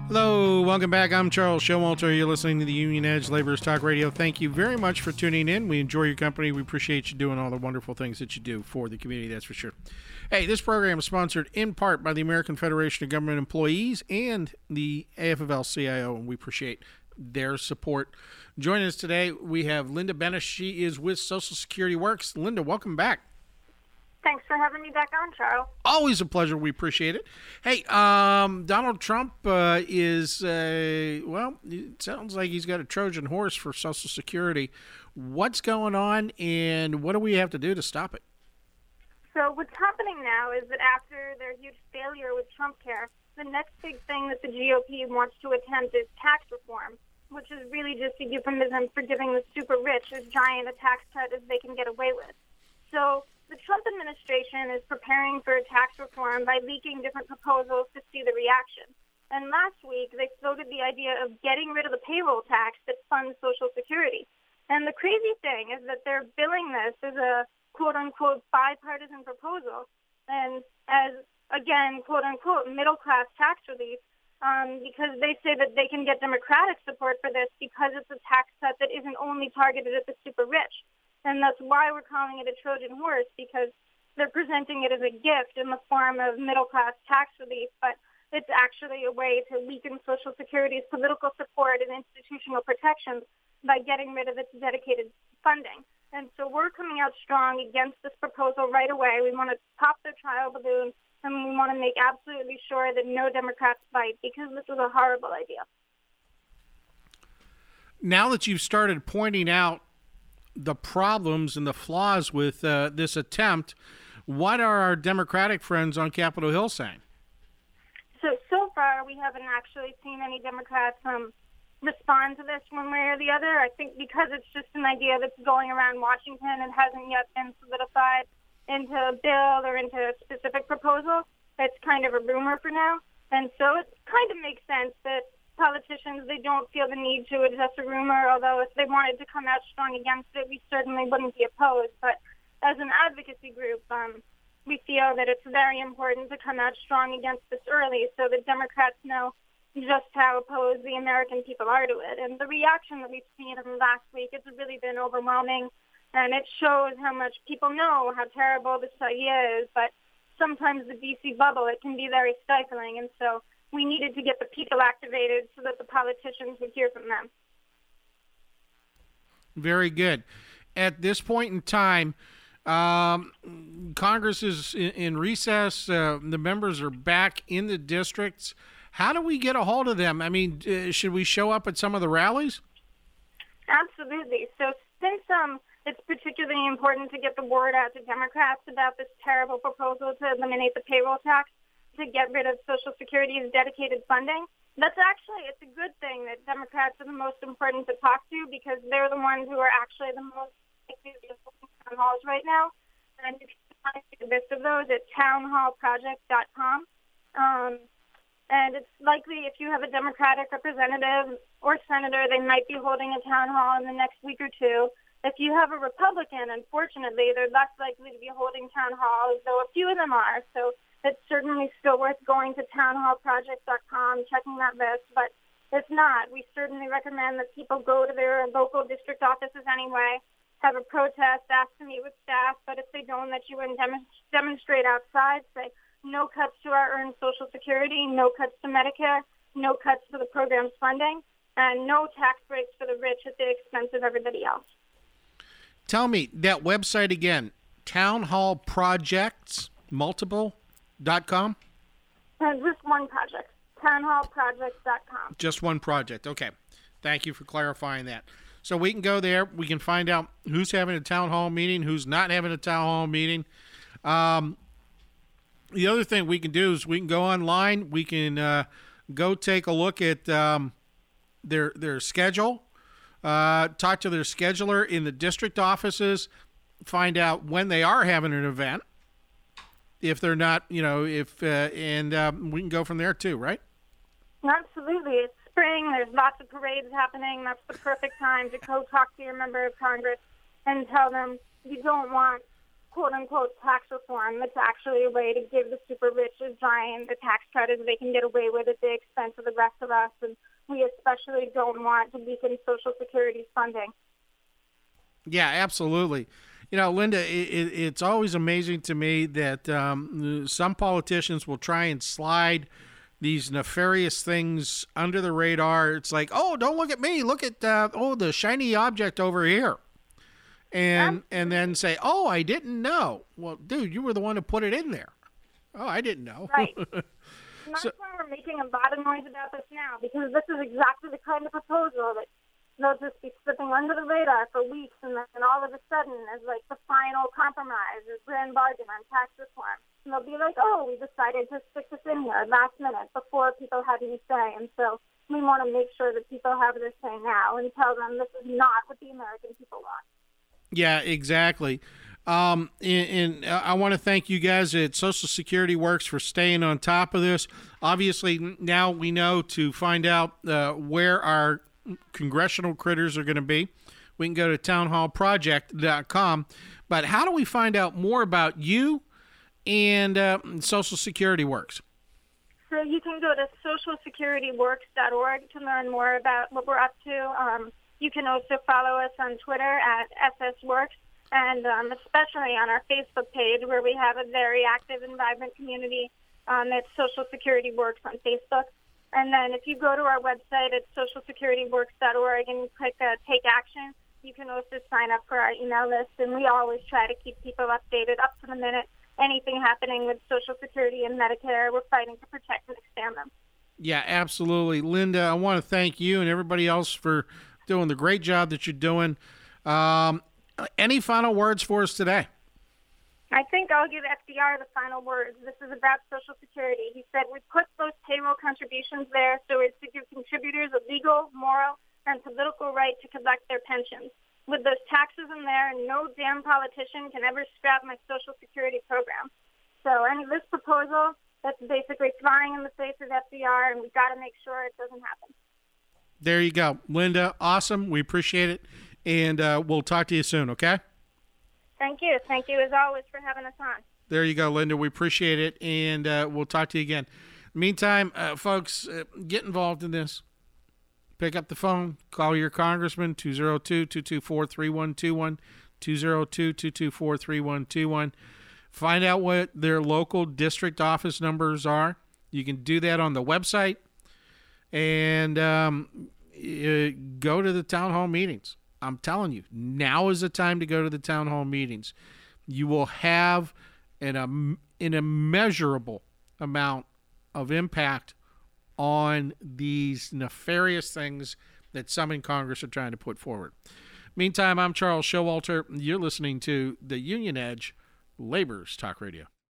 Hello, welcome back. I'm Charles Showalter. You're listening to the Union Edge Laborers Talk Radio. Thank you very much for tuning in. We enjoy your company. We appreciate you doing all the wonderful things that you do for the community, that's for sure. Hey, this program is sponsored in part by the American Federation of Government Employees and the AFL-CIO, and we appreciate their support. Joining us today, we have Linda Benes. She is with Social Security Works. Linda, welcome back. Thanks for having me back on, Charles. Always a pleasure. We appreciate it. Hey, Donald Trump is, well, it sounds like he's got a Trojan horse for Social Security. What's going on, and what do we have to do to stop it? So what's happening now is that after their huge failure with Trump Care, the next big thing that the GOP wants to attempt is tax reform, which is really just a euphemism for giving the super rich as giant a tax cut as they can get away with. So the Trump administration is preparing for tax reform by leaking different proposals to see the reaction. And last week, they floated the idea of getting rid of the payroll tax that funds Social Security. And the crazy thing is that they're billing this as a quote-unquote bipartisan proposal and as, again, quote-unquote middle-class tax relief because they say that they can get Democratic support for this because it's a tax cut that isn't only targeted at the super rich. And that's why we're calling it a Trojan horse, because they're presenting it as a gift in the form of middle-class tax relief, but it's actually a way to weaken Social Security's political support and institutional protections by getting rid of its dedicated funding. And so we're coming out strong against this proposal right away. We want to pop their trial balloon, and we want to make absolutely sure that no Democrats bite, because this is a horrible idea. Now that you've started pointing out the problems and the flaws with this attempt, what are our Democratic friends on Capitol Hill saying? So far, we haven't actually seen any Democrats respond to this one way or the other. I think because it's just an idea that's going around Washington and hasn't yet been solidified into a bill or into a specific proposal, it's kind of a rumor for now. And so it kind of makes sense that politicians, they don't feel the need to address a rumor, although if they wanted to come out strong against it, we certainly wouldn't be opposed. But as an advocacy group, we feel that it's very important to come out strong against this early so that Democrats know just how opposed the American people are to it. And the reaction that we've seen in the last week, it's really been overwhelming, and it shows how much people know how terrible this idea is, but sometimes the D.C. bubble, it can be very stifling, and so we needed to get the people activated so that the politicians would hear from them. Very good. At this point in time, Congress is in recess. The members are back in the districts. How do we get a hold of them? I mean, should we show up at some of the rallies? Absolutely. So since it's particularly important to get the word out to Democrats about this terrible proposal to eliminate the payroll tax, to get rid of Social Security's dedicated funding, it's a good thing that Democrats are the most important to talk to, because they're the ones who are actually the most likely to be holding town halls right now. And you can find a list of those at townhallproject.com. And it's likely if you have a Democratic representative or senator, they might be holding a town hall in the next week or two. If you have a Republican, unfortunately, they're less likely to be holding town halls, though a few of them are. So it's certainly still worth going to townhallproject.com, checking that list. But if not, we certainly recommend that people go to their local district offices anyway, have a protest, ask to meet with staff. But if they don't let you in, demonstrate outside, say no cuts to our earned Social Security, no cuts to Medicare, no cuts to the program's funding, and no tax breaks for the rich at the expense of everybody else. Tell me that website again, townhallprojects.com? Just one project, townhallprojects.com. Just one project. Okay. Thank you for clarifying that. So we can go there. We can find out who's having a town hall meeting, who's not having a town hall meeting. The other thing we can do is we can go online. We can go take a look at their schedule, talk to their scheduler in the district offices, find out when they are having an event. If they're not, and we can go from there too, right? Absolutely. It's spring. There's lots of parades happening. That's the perfect time to go talk to your member of Congress and tell them you don't want quote-unquote tax reform. That's actually a way to give the super rich is buying the tax credits. They can get away with it at the expense of the rest of us, and we especially don't want to weaken Social Security's funding. Yeah, absolutely. You know, Linda, it's always amazing to me that some politicians will try and slide these nefarious things under the radar. It's like, oh, don't look at me. Look at the shiny object over here, and then say, oh, I didn't know. Well, dude, you were the one who put it in there. Oh, I didn't know. Right. And that's why we're making a lot of noise about this now, because this is exactly the kind of proposal that they'll just be slipping under the radar for weeks, and then all of a sudden, as like the final compromise or grand bargain on tax reform, and they'll be like, oh, we decided to stick this in here last minute before people had any say. And so we want to make sure that people have their say now and tell them this is not what the American people want. Yeah, exactly. And I want to thank you guys at Social Security Works for staying on top of this. Obviously, now we know to find out where our congressional critters are going to be. We can go to townhallproject.com. But how do we find out more about you and Social Security Works? So you can go to socialsecurityworks.org to learn more about what we're up to. You can also follow us on Twitter at SSWorks, and especially on our Facebook page, where we have a very active and vibrant community. That's Social Security Works on Facebook. And then if you go to our website at socialsecurityworks.org and click Take Action, you can also sign up for our email list. And we always try to keep people updated up to the minute. Anything happening with Social Security and Medicare, we're fighting to protect and expand them. Yeah, absolutely. Linda, I want to thank you and everybody else for doing the great job that you're doing. Any final words for us today? I think I'll give FDR the final words. This is about Social Security. He said, we put those payroll contributions there so as to give contributors a legal, moral, and political right to collect their pensions. With those taxes in there, no damn politician can ever scrap my Social Security program. So this proposal, that's basically flying in the face of FDR, and we've got to make sure it doesn't happen. There you go. Linda, awesome. We appreciate it. And we'll talk to you soon, okay? Thank you. Thank you, as always, for having us on. There you go, Linda. We appreciate it, and we'll talk to you again. Meantime, folks, get involved in this. Pick up the phone. Call your congressman, 202-224-3121, 202-224-3121. Find out what their local district office numbers are. You can do that on the website. And go to the town hall meetings. I'm telling you, now is the time to go to the town hall meetings. You will have an immeasurable amount of impact on these nefarious things that some in Congress are trying to put forward. Meantime, I'm Charles Showalter. You're listening to the Union Edge Labor's Talk Radio.